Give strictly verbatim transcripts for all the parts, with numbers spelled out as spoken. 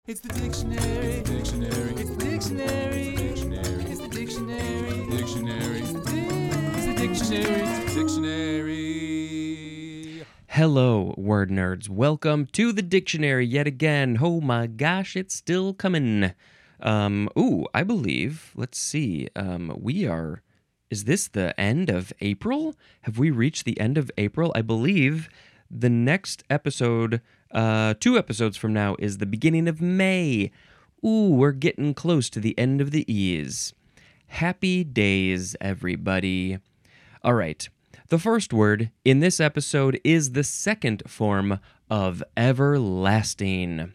It's the dictionary. Dictionary. It's the dictionary. Dictionary. It's the dictionary. Dictionary. It's the dictionary. Dictionary. Hello, word nerds. Welcome to the dictionary yet again. Oh my gosh, it's still coming. Um, ooh, I believe, let's see, um, we are, is this the end of April? Have we reached the end of April? I believe the next episode, uh, two episodes from now, is the beginning of May. Ooh, we're getting close to the end of the ease. Happy days, everybody. All right. The first word in this episode is the second form of everlasting.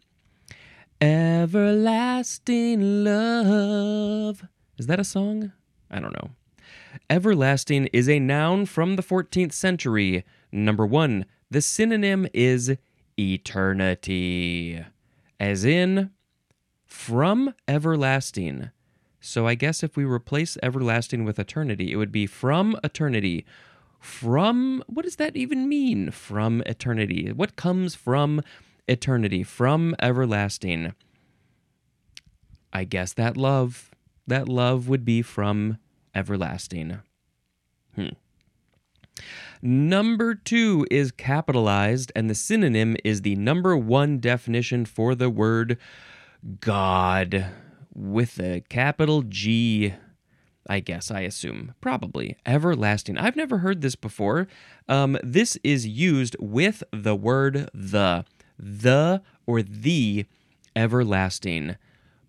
Everlasting love. Is that a song? I don't know. Everlasting is a noun from the fourteenth century. Number one, the synonym is eternity, as in from everlasting. So I guess if we replace everlasting with eternity, it would be from eternity. From, what does that even mean? From eternity. What comes from eternity? From everlasting. I guess that love, that love would be from everlasting. Hmm. Number two is capitalized, and the synonym is the number one definition for the word God, with a capital G. I guess, I assume. Probably. Everlasting. I've never heard this before. Um, this is used with the word the. The or the everlasting.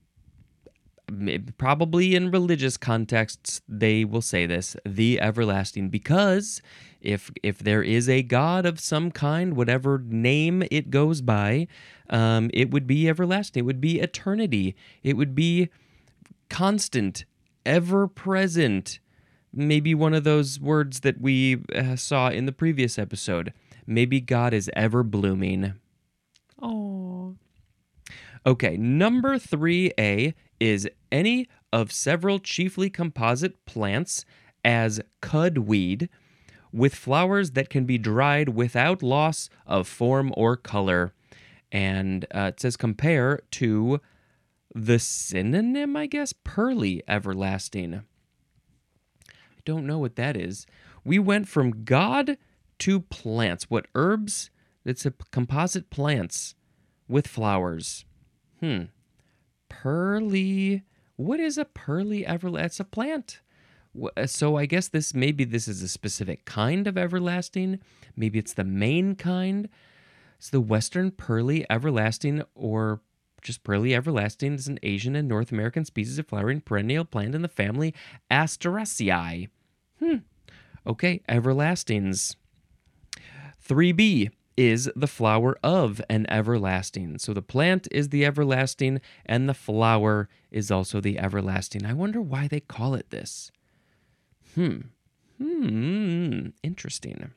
Probably in religious contexts, they will say this, the everlasting, because if if there is a God of some kind, whatever name it goes by, um, it would be everlasting. It would be eternity. It would be constant, ever present. Maybe one of those words that we uh, saw in the previous episode. Maybe God is ever blooming. Oh. Okay, number three A is any of several chiefly composite plants as cudweed with flowers that can be dried without loss of form or color. And uh, it says compare to the synonym, I guess, pearly everlasting. I don't know what that is. We went from God to plants. What herbs? It's a composite plants with flowers. Hmm. Pearly. What is a pearly everlasting? It's a plant. So I guess this, maybe this is a specific kind of everlasting. Maybe it's the main kind. It's the Western pearly everlasting, or just pearly everlasting, is an Asian and North American species of flowering perennial plant in the family Asteraceae. Hmm. Okay, everlastings. three B is the flower of an everlasting. So the plant is the everlasting, and the flower is also the everlasting. I wonder why they call it this. Hmm. Hmm. Interesting.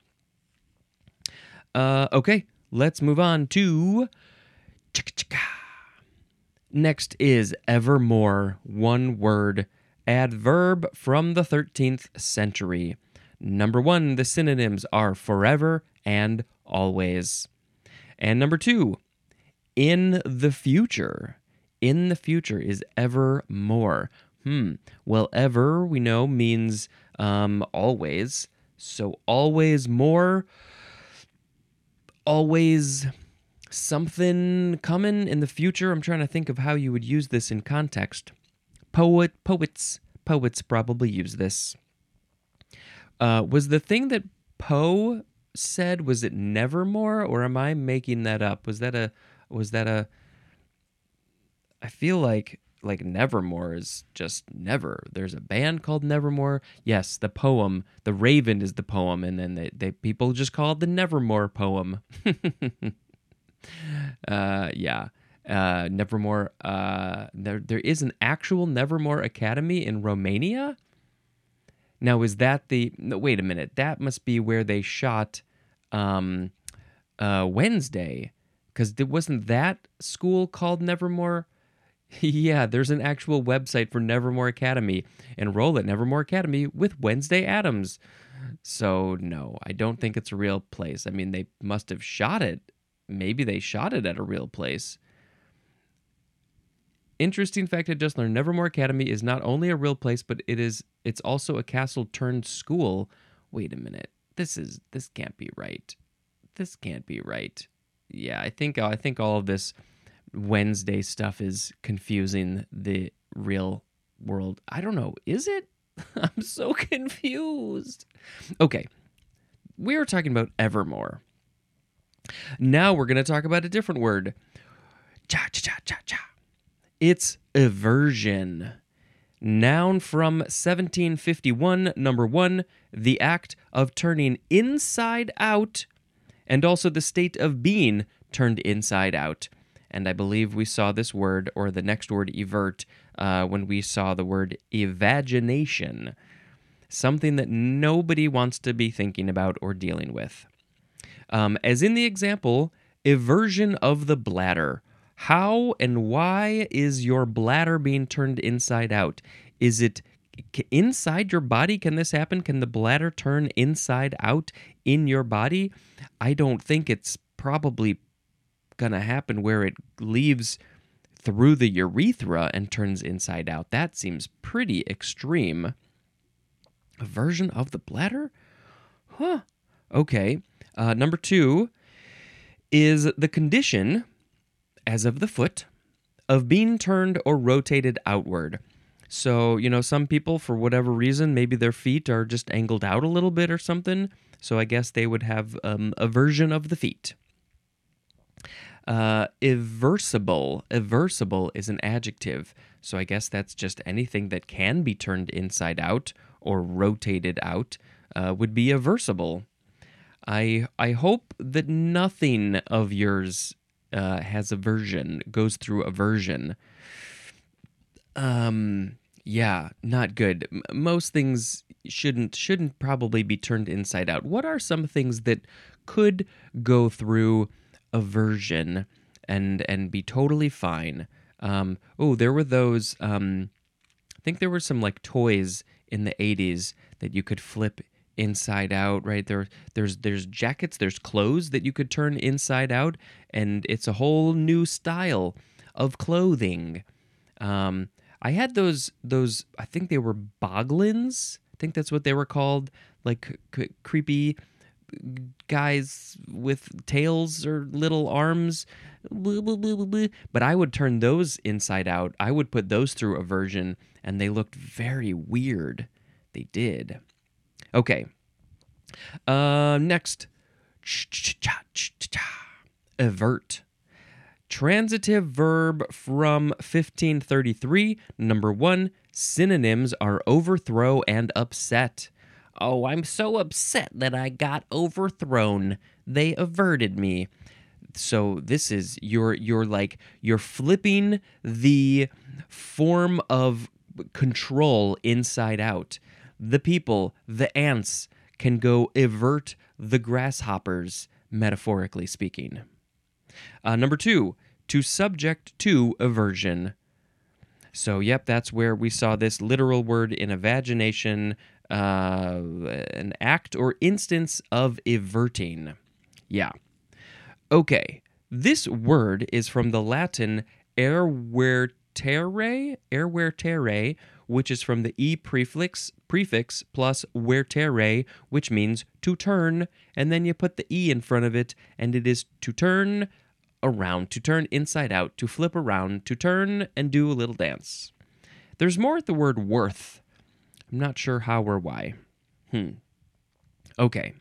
Uh, okay, let's move on to... Next is evermore, one word, adverb from the thirteenth century. Number one, the synonyms are forever and always. And number two, in the future. In the future is evermore. Hmm. Well, ever, we know, means um, always. So always more, always something coming in the future. I'm trying to think of how you would use this in context. Poet, poets, poets probably use this. Uh, was the thing that Poe said, was it nevermore, or am I making that up? Was that a, was that a, I feel like, like Nevermore is just never. There's a band called Nevermore. Yes, the poem, The Raven is the poem, and then they, they people just call it the Nevermore poem. uh, yeah. Uh, Nevermore, uh, there, there is an actual Nevermore Academy in Romania. Now, is that the... No, wait a minute. That must be where they shot um, uh, Wednesday. Because wasn't that school called Nevermore? Yeah, there's an actual website for Nevermore Academy. Enroll at Nevermore Academy with Wednesday Addams. So, no, I don't think it's a real place. I mean, they must have shot it. Maybe they shot it at a real place. Interesting fact I just learned: Nevermore Academy is not only a real place, but it is it's also a castle turned school. Wait a minute. This is this can't be right. This can't be right. Yeah, I think I think all of this Wednesday stuff is confusing the real world. I don't know. Is it? I'm so confused. Okay. We were talking about Evermore. Now we're going to talk about a different word. Cha cha cha cha cha. It's aversion. Noun from seventeen fifty-one, number one, the act of turning inside out, and also the state of being turned inside out. And I believe we saw this word, or the next word, evert, uh, when we saw the word evagination. Something that nobody wants to be thinking about or dealing with. Um, as in the example, eversion of the bladder. How and why is your bladder being turned inside out? Is it inside your body? Can this happen? Can the bladder turn inside out in your body? I don't think it's probably going to happen where it leaves through the urethra and turns inside out. That seems pretty extreme. A version of the bladder? Huh. Okay. Uh, number two is the condition, as of the foot, of being turned or rotated outward. So, you know, some people, for whatever reason, maybe their feet are just angled out a little bit or something. So I guess they would have um, a version of the feet. Uh, Irreversible. Irreversible is an adjective. So I guess that's just anything that can be turned inside out or rotated out uh, would be irreversible. I I hope that nothing of yours uh, has aversion, goes through aversion. Um, yeah, not good. M- most things shouldn't shouldn't probably be turned inside out. What are some things that could go through aversion and and be totally fine? Um, oh, there were those. Um, I think there were some like toys in the eighties that you could flip inside out, right? There, there's there's jackets, there's clothes that you could turn inside out, and it's a whole new style of clothing. Um, I had those those. I think they were boglins. I think that's what they were called, like c- creepy guys with tails or little arms. But I would turn those inside out. I would put those through aversion, and they looked very weird. They did. Okay. Uh, next. Avert. Transitive verb from fifteen thirty-three. Number one, synonyms are overthrow and upset. Oh, I'm so upset that I got overthrown. They averted me. So this is, you're, you're like, you're flipping the form of control inside out. The people, the ants, can go avert the grasshoppers, metaphorically speaking. Uh, number two, to subject to aversion. So, yep, that's where we saw this literal word in evagination, uh, an act or instance of averting. Yeah. Okay, this word is from the Latin ervertere, ervertere, which is from the e prefix prefix plus vertere, which means to turn, and then you put the e in front of it, and it is to turn around, to turn inside out, to flip around, to turn and do a little dance. There's more at the word worth. I'm not sure how or why. Hmm. Okay.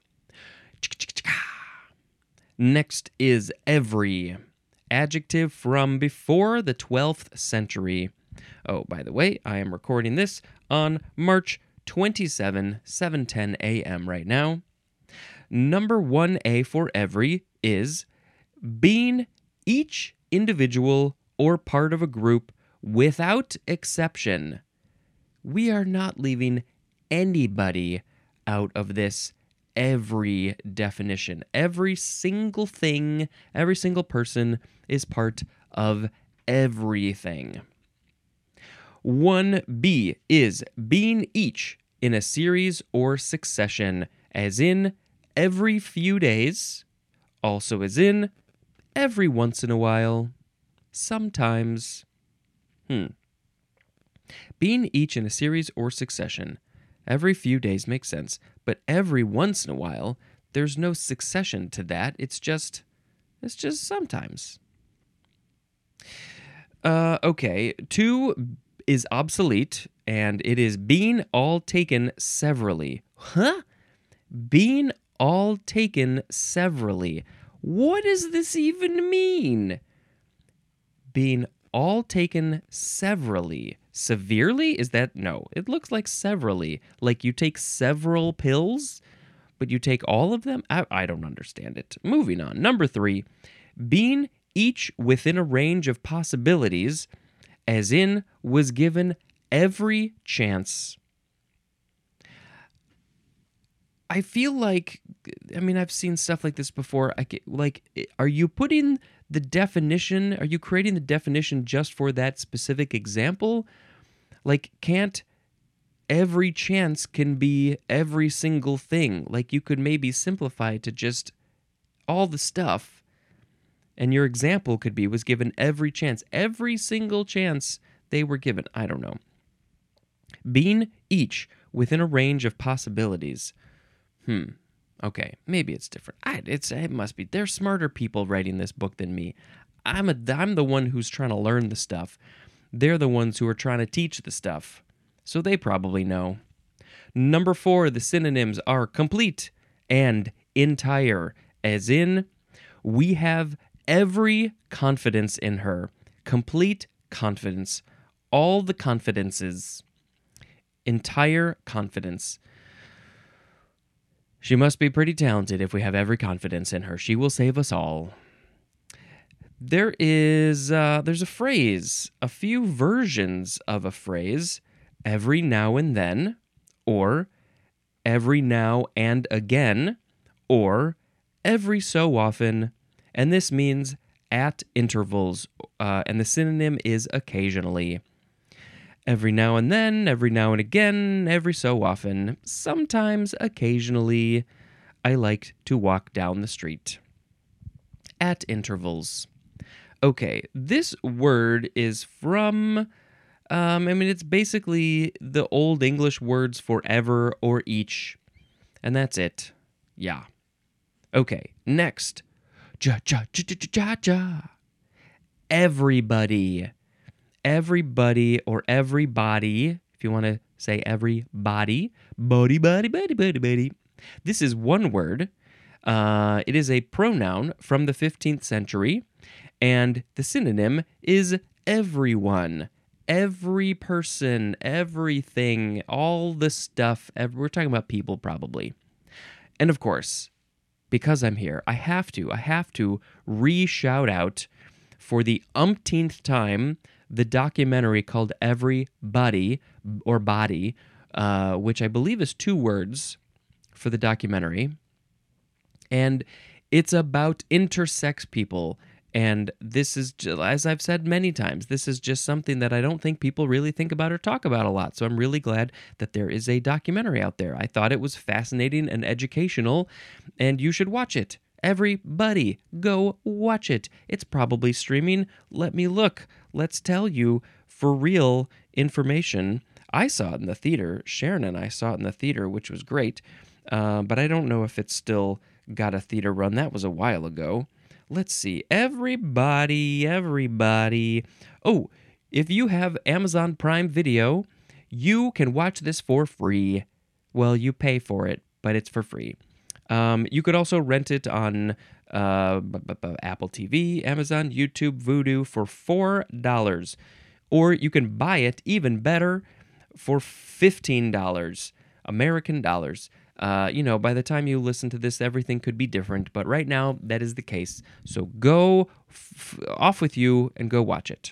Next is every. Adjective from before the twelfth century. Oh, by the way, I am recording this on March twenty-seventh, seven ten a.m. right now. Number one A for every is being each individual or part of a group without exception. We are not leaving anybody out of this every definition. Every single thing, every single person is part of everything. one B is being each in a series or succession, as in every few days, also as in every once in a while, sometimes. Hmm. Being each in a series or succession. Every few days makes sense, but every once in a while, there's no succession to that. It's just, it's just sometimes. Uh, okay, two is obsolete, and it is being all taken severally. Huh? Being all taken severally. What does this even mean? Being all taken severally. Severely? Is that? No. It looks like severally. Like you take several pills, but you take all of them? I, I don't understand it. Moving on. Number three. Being each within a range of possibilities, as in was given every chance. I feel like, I mean, I've seen stuff like this before. I get, like, are you putting the definition, are you creating the definition just for that specific example? Like, can't every chance can be every single thing? Like, you could maybe simplify it to just all the stuff. And your example could be, was given every chance. Every single chance they were given. I don't know. Being each within a range of possibilities. Hmm. Okay, maybe it's different. I, it's it must be. They're smarter people writing this book than me. I'm a I'm the one who's trying to learn the stuff. They're the ones who are trying to teach the stuff. So they probably know. Number four, the synonyms are complete and entire, as in, we have every confidence in her. Complete confidence. All the confidences. Entire confidence. She must be pretty talented if we have every confidence in her. She will save us all. There is, uh, there's a phrase, a few versions of a phrase, every now and then, or every now and again, or every so often, and this means at intervals, uh, and the synonym is occasionally. Every now and then, every now and again, every so often, sometimes, occasionally, I like to walk down the street. At intervals. Okay, this word is from, um, I mean, it's basically the Old English words for ever or each, and that's it. Yeah. Okay, next. Ja, ja, ja, ja, ja, ja. Everybody. Everybody or everybody, if you want to say everybody, buddy, buddy, buddy, buddy, buddy. This is one word. Uh, it is a pronoun from the fifteenth century, and the synonym is everyone. Every person, everything, all the stuff. Every, we're talking about people probably. And of course, because I'm here, I have to, I have to re-shout out for the umpteenth time the documentary called Everybody, or Body, uh, which I believe is two words for the documentary. And it's about intersex people. And this is, as I've said many times, this is just something that I don't think people really think about or talk about a lot. So I'm really glad that there is a documentary out there. I thought it was fascinating and educational, and you should watch it. Everybody, go watch it. It's probably streaming. Let me look. Let's tell you for real information. I saw it in the theater. Sharon and I saw it in the theater, which was great. Uh, but I don't know if it's still got a theater run. That was a while ago. Let's see. Everybody, everybody. Oh, if you have Amazon Prime Video, you can watch this for free. Well, you pay for it, but it's for free. Um, you could also rent it on uh, b- b- b- Apple T V, Amazon, YouTube, Vudu for four dollars. Or you can buy it, even better, for fifteen dollars, American dollars. Uh, you know, by the time you listen to this, everything could be different, but right now, that is the case. So go f- off with you and go watch it.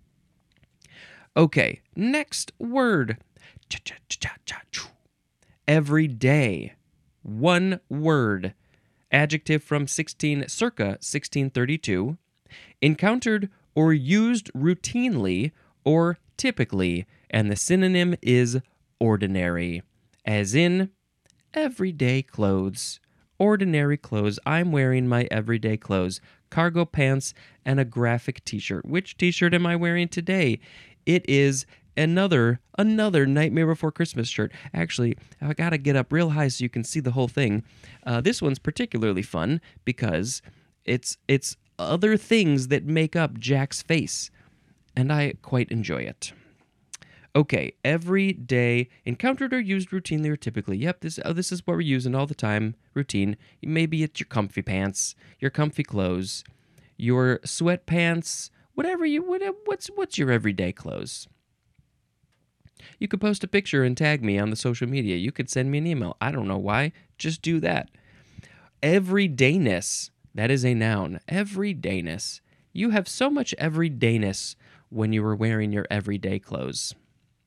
Okay, next word. Every day. One word. Adjective from sixteen circa sixteen thirty-two. Encountered or used routinely or typically, and the synonym is ordinary, as in everyday clothes. Ordinary clothes. I'm wearing my everyday clothes. Cargo pants and a graphic t-shirt. Which t-shirt am I wearing today? It is another another Nightmare Before Christmas shirt. Actually, I gotta get up real high so you can see the whole thing. Uh, this one's particularly fun because it's it's other things that make up Jack's face, and I quite enjoy it. Okay, every day, encountered or used routinely or typically. Yep, this oh, this is what we're using all the time. Routine. Maybe it's your comfy pants, your comfy clothes, your sweatpants, whatever you what, what's what's your everyday clothes. You could post a picture and tag me on the social media. You could send me an email. I don't know why. Just do that. Everydayness. That is a noun. Everydayness. You have so much everydayness when you are wearing your everyday clothes.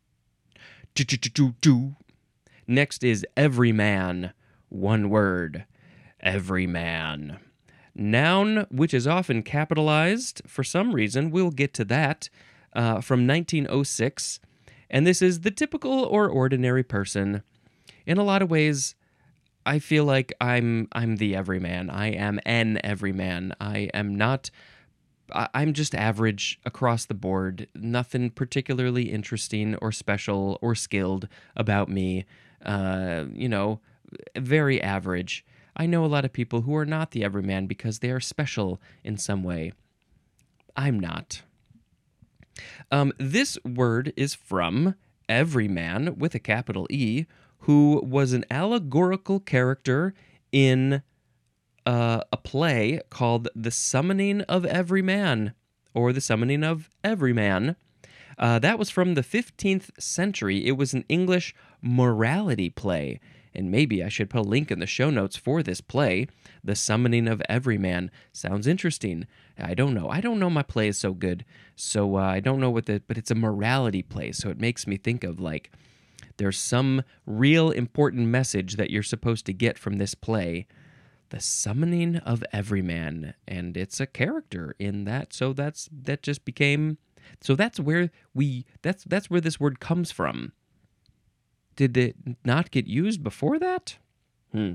Next is everyman. One word. Everyman. Noun, which is often capitalized for some reason. We'll get to that. Uh, from nineteen oh six. And this is the typical or ordinary person. In a lot of ways, I feel like I'm I'm the everyman. I am an everyman. I am not... I'm just average across the board. Nothing particularly interesting or special or skilled about me. Uh, you know, very average. I know a lot of people who are not the everyman because they are special in some way. I'm not. Um, this word is from Everyman, with a capital E, who was an allegorical character in Uh, a play called The Summoning of Every Man, or The Summoning of Every Man. Uh, that was from the fifteenth century. It was an English morality play, and maybe I should put a link in the show notes for this play. The Summoning of Every Man. Sounds interesting. I don't know. I don't know my play is so good, so uh, I don't know what the, but it's a morality play, so it makes me think of like, there's some real important message that you're supposed to get from this play. The Summoning of Every Man, and it's a character in that, so that's that just became so that's where we that's that's where this word comes from. Did it not get used before that? Hmm.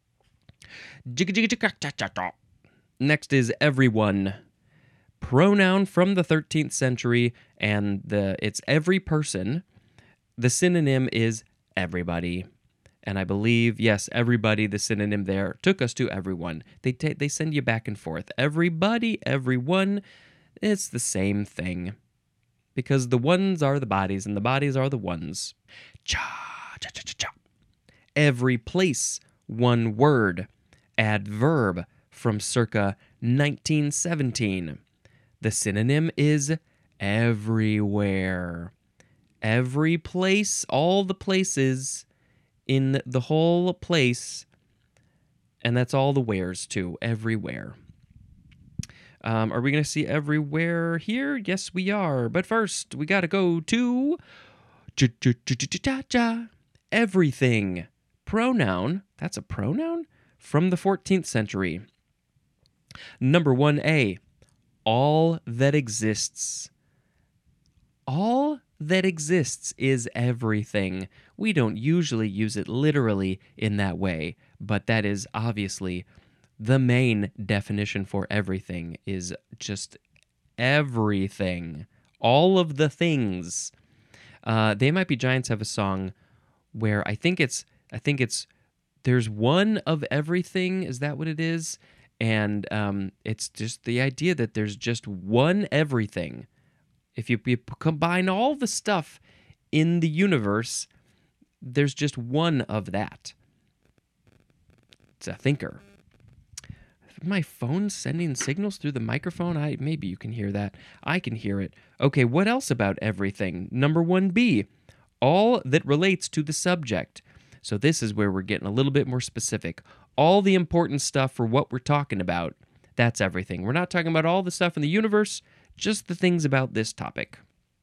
Next is everyone. Pronoun from the thirteenth century, and the it's every person. The synonym is everybody. And I believe, yes, everybody, the synonym there, took us to everyone. They ta- they send you back and forth. Everybody, everyone, it's the same thing. Because the ones are the bodies, and the bodies are the ones. Cha, cha, cha, cha, cha. Every place, one word. Adverb from circa nineteen seventeen. The synonym is everywhere. Every place, all the places in the whole place, and that's all the wheres too, everywhere. Um, are we going to see everywhere here? Yes, we are. But first, we got to go to everything. Pronoun, that's a pronoun? From the fourteenth century. Number one A, all that exists. All that exists is everything. We don't usually use it literally in that way, but that is obviously the main definition for everything is just everything. All of the things. Uh, They Might Be Giants have a song where I think it's, I think it's, there's one of everything. Is that what it is? And um, it's just the idea that there's just one everything. If you, you combine all the stuff in the universe, there's just one of that. It's a thinker. My phone's sending signals through the microphone. I maybe you can hear that. I can hear it. Okay, what else about everything? Number one B, all that relates to the subject. So this is where we're getting a little bit more specific. All the important stuff for what we're talking about, that's everything. We're not talking about all the stuff in the universe, just the things about this topic.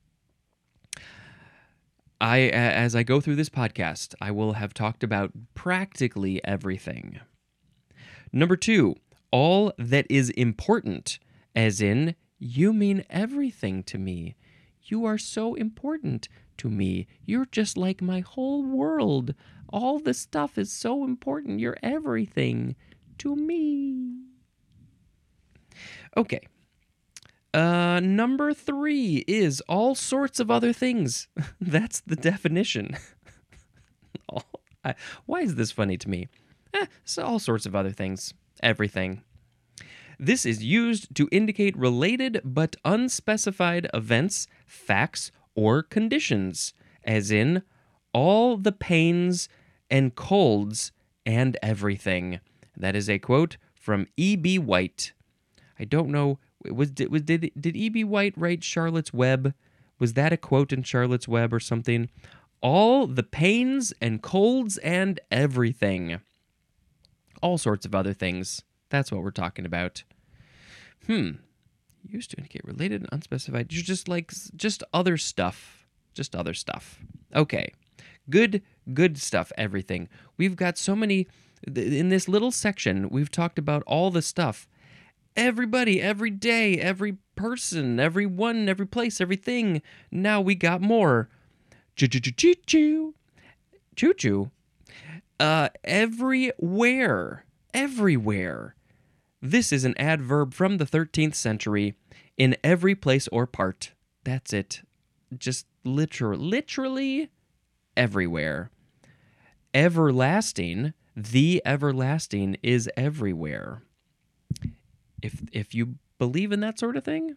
I, as I go through this podcast, I will have talked about practically everything. Number two, all that is important, as in, you mean everything to me. You are so important to me. You're just like my whole world. All the stuff is so important. You're everything to me. Okay. Uh, number three is all sorts of other things. That's the definition. All, I, why is this funny to me? Eh, so all sorts of other things. Everything. This is used to indicate related but unspecified events, facts, or conditions, as in all the pains and colds and everything. That is a quote from E B. White. I don't know. Was did was did did E B. White write Charlotte's Web? Was that a quote in Charlotte's Web or something? All the pains and colds and everything. All sorts of other things. That's what we're talking about. Hmm. Used to indicate related and unspecified. Just like just other stuff. Just other stuff. Okay. Good, good stuff, everything. We've got so many in this little section. We've talked about all the stuff. Everybody, every day, every person, everyone, every place, everything. Now we got more. Choo-choo-choo-choo. Choo-choo. Uh, everywhere. Everywhere. This is an adverb from the thirteenth century. In every place or part. That's it. Just literal, literally everywhere. Everlasting. The everlasting is everywhere. If if you believe in that sort of thing.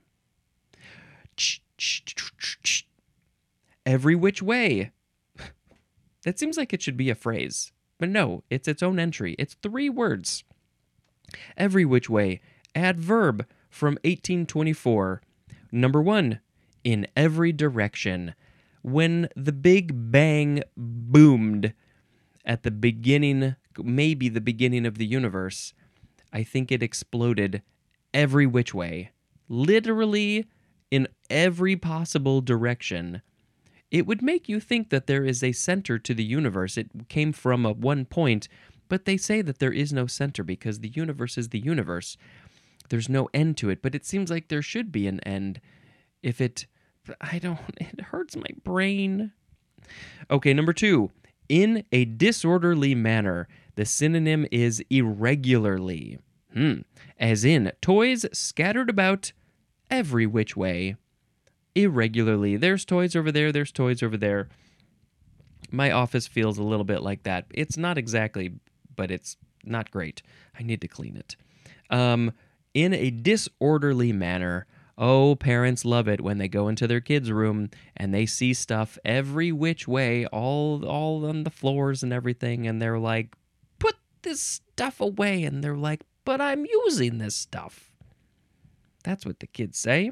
Every which way. That seems like it should be a phrase. But no, it's its own entry. It's three words. Every which way. Adverb from eighteen twenty-four. Number one. In every direction. When the Big Bang boomed at the beginning, maybe the beginning of the universe, I think it exploded every which way. Literally in every possible direction. It would make you think that there is a center to the universe. It came from a one point, but they say that there is no center because the universe is the universe. There's no end to it, but it seems like there should be an end. If it, I don't, it hurts my brain. Okay, number two. In a disorderly manner. The synonym is irregularly. Hmm. As in, toys scattered about every which way. Irregularly. There's toys over there, there's toys over there. My office feels a little bit like that. It's not exactly, but it's not great. I need to clean it. Um, in a disorderly manner. Oh, parents love it when they go into their kids' room and they see stuff every which way, all all on the floors and everything, and they're like, put this stuff away, and they're like, but I'm using this stuff. That's what the kids say.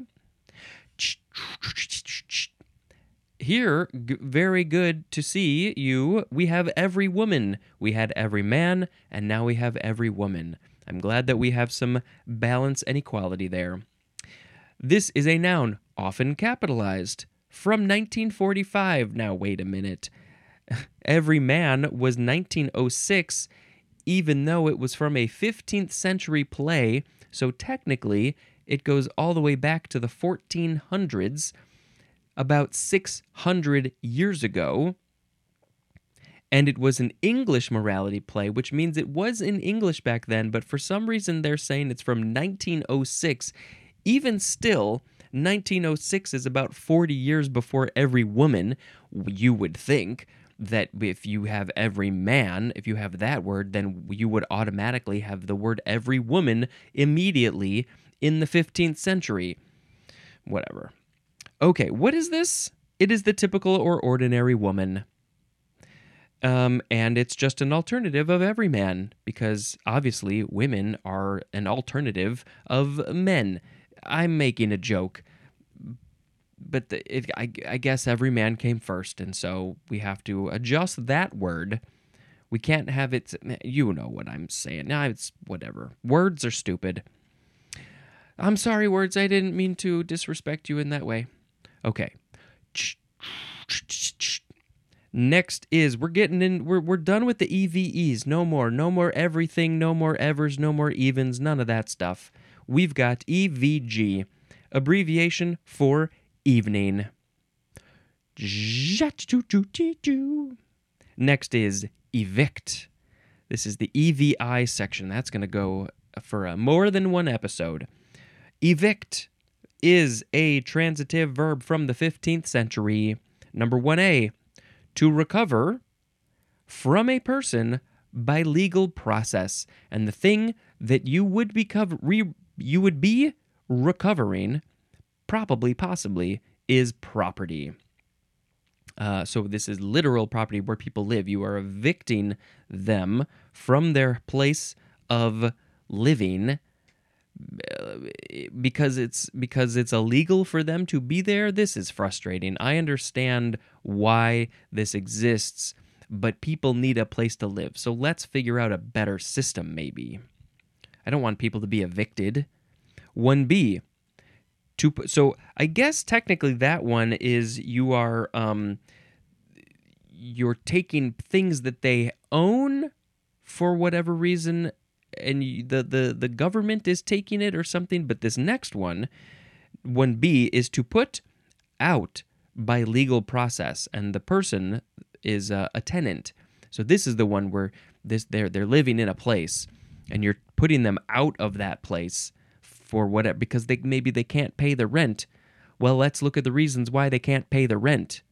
Here, g- very good to see you. We have every woman. We had every man, and now we have every woman. I'm glad that we have some balance and equality there. This is a noun, often capitalized, from nineteen forty-five. Now, wait a minute. Every man was nineteen oh six, even though it was from a fifteenth century play, so technically it goes all the way back to the fourteen hundreds, about six hundred years ago. And it was an English morality play, which means it was in English back then, but for some reason they're saying it's from nineteen oh six. Even still, nineteen oh six is about forty years before every woman. You would think that if you have every man, if you have that word, then you would automatically have the word every woman immediately in the fifteenth century. Whatever. Okay, what is this? It is the typical or ordinary woman. Um, and it's just an alternative of every man, because obviously women are an alternative of men. I'm making a joke, but the, it, I, I guess every man came first, and so we have to adjust that word. We can't have it, you know what I'm saying. Nah, it's whatever. Words are stupid. I'm sorry, words, I didn't mean to disrespect you in that way. Okay. Next is, we're getting in, we're, we're done with the E V Es. No more, no more everything, no more evers, no more evens, none of that stuff. We've got E V G, abbreviation for evening. Next is evict. This is the E V I section. That's going to go for uh, more than one episode. Evict. is a transitive verb from the fifteenth century. Number one A, to recover from a person by legal process. And the thing that you would be cover- re- you would be recovering, probably, possibly, is property. Uh, so this is literal property where people live. You are evicting them from their place of living because it's because it's illegal for them to be there. This is frustrating. I understand why this exists, but people need a place to live. So let's figure out a better system, maybe. I don't want people to be evicted. one B, to so I guess technically that one is you are um you're taking things that they own for whatever reason, and you, the, the, the government is taking it or something. But this next one, one B, is to put out by legal process, and the person is uh, a tenant. So this is the one where this they're they're living in a place, and you're putting them out of that place for whatever, because they maybe they can't pay the rent. Well, let's look at the reasons why they can't pay the rent.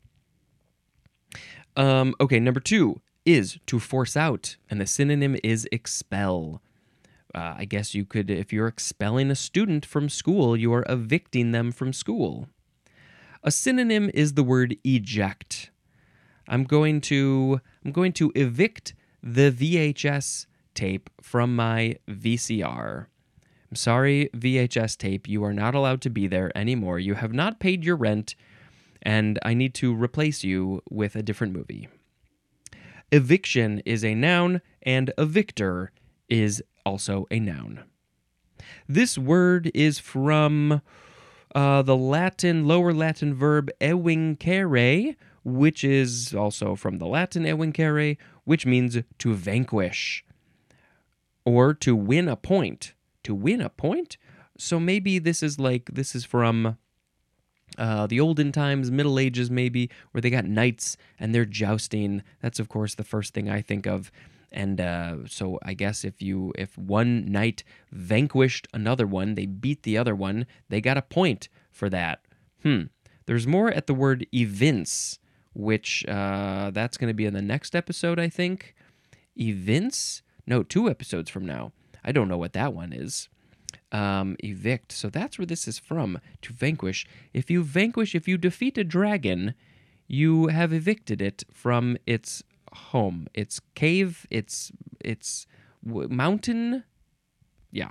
Um, okay, number two is to force out, and the synonym is expel. Uh, I guess you could, if you're expelling a student from school, you are evicting them from school. A synonym is the word eject. I'm going to I'm going to evict the V H S tape from my V C R. I'm sorry, V H S tape, you are not allowed to be there anymore. You have not paid your rent, and I need to replace you with a different movie. Eviction is a noun, and evictor is also a noun. This word is from uh, the Latin, lower Latin verb evincere, which is also from the Latin evincere, which means to vanquish or to win a point. To win a point? So maybe this is like, this is from uh, the olden times, Middle Ages maybe, where they got knights and they're jousting. That's, of course, the first thing I think of. And uh, so I guess if you if one knight vanquished another one, they beat the other one, they got a point for that. Hmm. There's more at the word evince, which uh, that's going to be in the next episode, I think. Evince? No, two episodes from now. I don't know what that one is. Um, evict. So that's where this is from, to vanquish. If you vanquish, if you defeat a dragon, you have evicted it from its home, its cave, its its w- mountain. Yeah.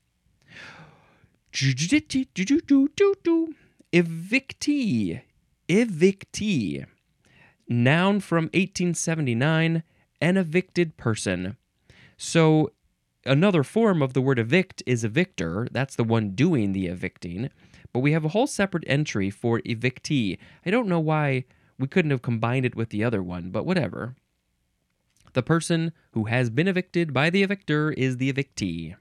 Evictee. Evictee. Noun from eighteen seventy-nine, an evicted person. So another form of the word evict is evictor. That's the one doing the evicting. But we have a whole separate entry for evictee. I don't know why we couldn't have combined it with the other one, but whatever. The person who has been evicted by the evictor is the evictee.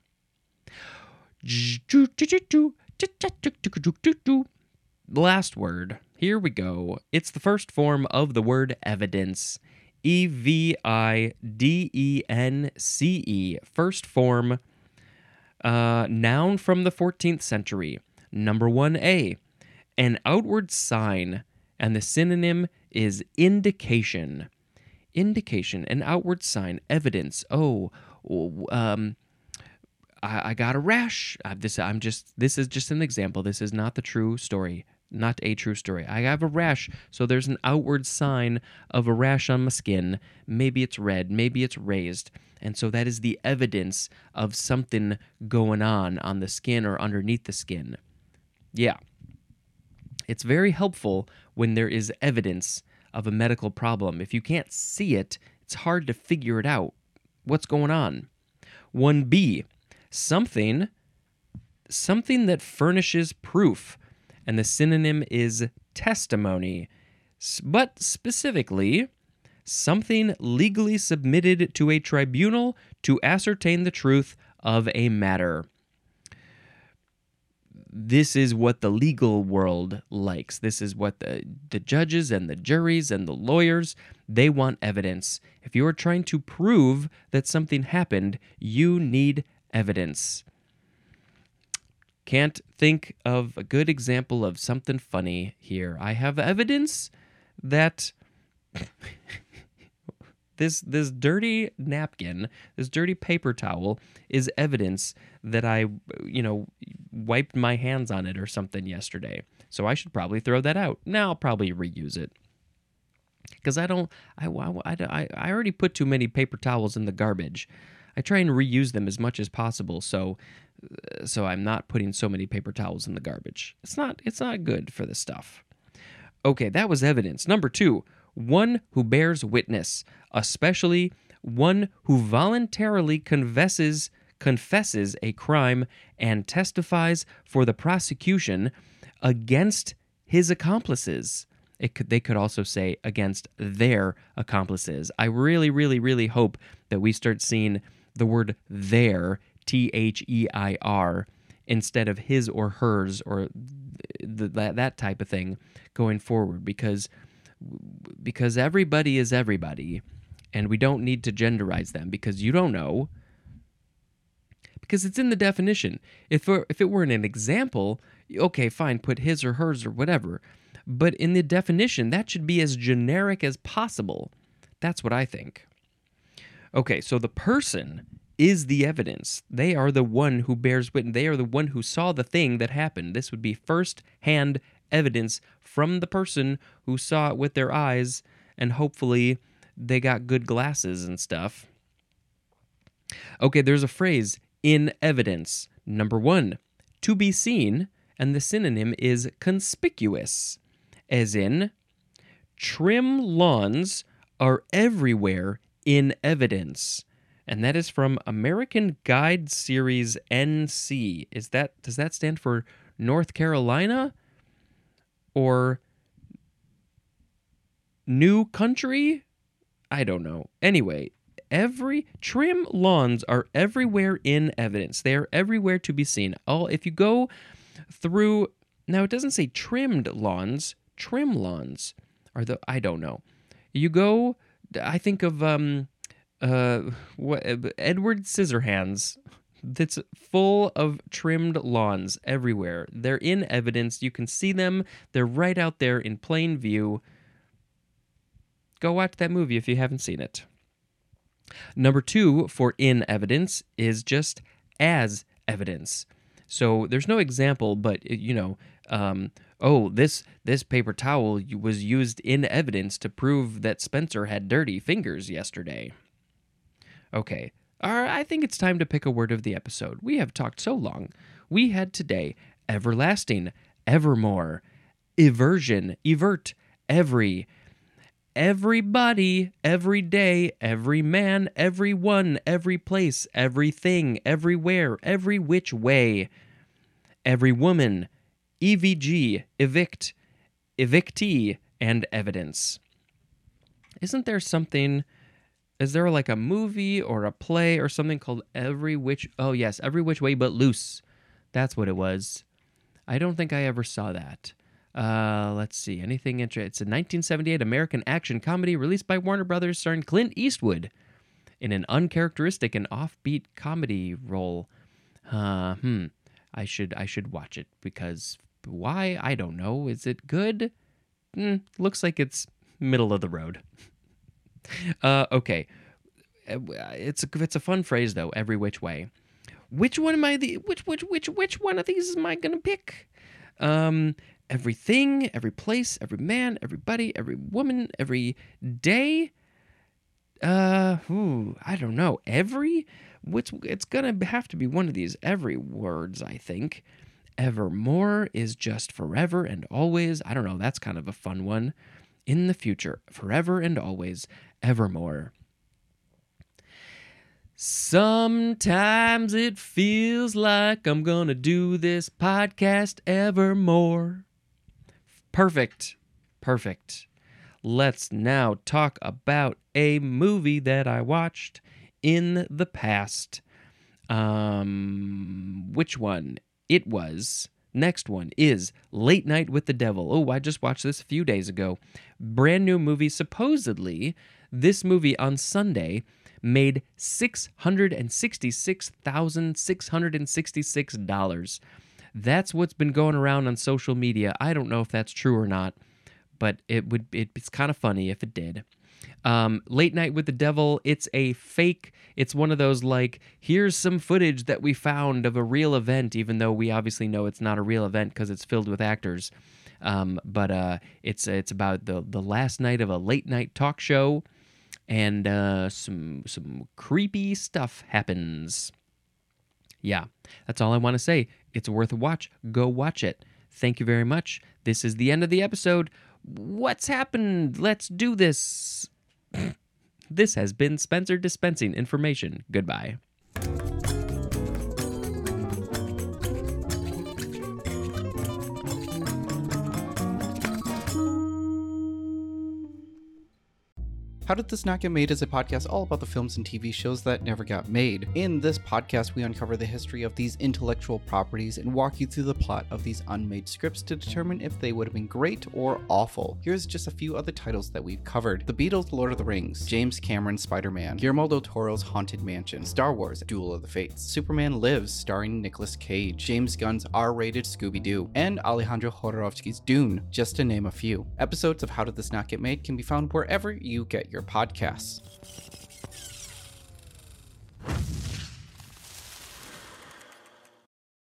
Last word. Here we go. It's the first form of the word evidence. E V I D E N C E. First form. Uh, noun from the fourteenth century. Number one A. An outward sign. And the synonym is indication. Indication, an outward sign, evidence. Oh, um, I, I got a rash. Uh, this, I'm just. This is just an example. This is not the true story. Not a true story. I have a rash, so there's an outward sign of a rash on my skin. Maybe it's red, maybe it's raised, and so that is the evidence of something going on on the skin or underneath the skin. Yeah. It's very helpful when there is evidence of a medical problem. If you can't see it, it's hard to figure it out. What's going on? one B, something, something that furnishes proof, and the synonym is testimony, but specifically, something legally submitted to a tribunal to ascertain the truth of a matter. This is what the legal world likes. This is what the, the judges and the juries and the lawyers, they want evidence. If you are trying to prove that something happened, you need evidence. Can't think of a good example of something funny here. I have evidence that this this dirty napkin, this dirty paper towel is evidence that I, you know, wiped my hands on it or something yesterday. So I should probably throw that out. Now I'll probably reuse it. Because I don't, I, I, I already put too many paper towels in the garbage. I try and reuse them as much as possible, so so I'm not putting so many paper towels in the garbage. It's not, it's not good for the stuff. Okay, that was evidence. Number two, one who bears witness, especially one who voluntarily confesses confesses a crime and testifies for the prosecution against his accomplices. It could, they could also say against their accomplices. I really, really, really hope that we start seeing the word their, T H E I R, instead of his or hers or th- that, that type of thing going forward, because because everybody is everybody, and we don't need to genderize them, because you don't know, because it's in the definition. If it, if it were in an example, okay, fine, put his or hers or whatever. But in the definition, that should be as generic as possible. That's what I think. Okay, so the person is the evidence. They are the one who bears witness. They are the one who saw the thing that happened. This would be first-hand evidence from the person who saw it with their eyes, and hopefully they got good glasses and stuff. Okay, there's a phrase, in evidence. Number one, to be seen, and the synonym is conspicuous. As in, trim lawns are everywhere in evidence. And that is from American Guide Series N C. Is that, does that stand for North Carolina? Or New Country? I don't know. Anyway, every trim lawns are everywhere in evidence. They are everywhere to be seen. All if you go through, now it doesn't say trimmed lawns. Trim lawns are the, I don't know. You go, I think of um, uh, what, Edward Scissorhands. That's full of trimmed lawns everywhere. They're in evidence. You can see them. They're right out there in plain view. Go watch that movie if you haven't seen it. Number two for in evidence is just as evidence. So there's no example, but, you know, um, oh, this this paper towel was used in evidence to prove that Spencer had dirty fingers yesterday. Okay, all right, I think it's time to pick a word of the episode. We have talked so long. We had today everlasting, evermore, eversion, evert, every, everybody, every day, every man, everyone, every place, everything, everywhere, every which way, every woman, E V G, evict, evictee, and evidence. Isn't there something, is there like a movie or a play or something called Every Which, oh yes, Every Which Way But Loose. That's what it was. I don't think I ever saw that. Uh, let's see, anything interesting? It's a nineteen seventy-eight American action comedy released by Warner Brothers starring Clint Eastwood in an uncharacteristic and offbeat comedy role. Uh, hmm. I should I should watch it, because why? I don't know. Is it good? Mm, looks like it's middle of the road. uh, okay, it's a, it's a fun phrase though. Every which way. Which one am I the which which which which one of these am I gonna pick? Um, everything, every place, every man, everybody, every woman, every day. Uh, ooh, I don't know. Every. What's it's gonna have to be one of these every words, I think. Evermore is just forever and always. I don't know, that's kind of a fun one. In the future, forever and always, evermore. Sometimes it feels like I'm gonna do this podcast evermore. Perfect. Perfect. Let's now talk about a movie that I watched in the past. Um, which one? It was. Next one is Late Night with the Devil. Oh, I just watched this a few days ago. Brand new movie. Supposedly, this movie on Sunday made six hundred sixty-six thousand six hundred sixty-six dollars. That's what's been going around on social media. I don't know if that's true or not, but it would it, it's kind of funny if it did. Um, Late Night with the Devil, it's a fake, it's one of those like, here's some footage that we found of a real event, even though we obviously know it's not a real event because it's filled with actors. Um, but uh, it's it's about the, the last night of a late night talk show, and uh, some some creepy stuff happens. Yeah, that's all I want to say. It's worth a watch. Go watch it. Thank you very much. This is the end of the episode. What's happened? Let's do this. This has been Spencer dispensing information. Goodbye. How Did This Not Get Made is a podcast all about the films and T V shows that never got made. In this podcast, we uncover the history of these intellectual properties and walk you through the plot of these unmade scripts to determine if they would have been great or awful. Here's just a few other titles that we've covered. The Beatles' Lord of the Rings, James Cameron's Spider-Man, Guillermo del Toro's Haunted Mansion, Star Wars, Duel of the Fates, Superman Lives starring Nicolas Cage, James Gunn's R-rated Scooby-Doo, and Alejandro Jodorowsky's Dune, just to name a few. Episodes of How Did This Not Get Made can be found wherever you get your podcasts.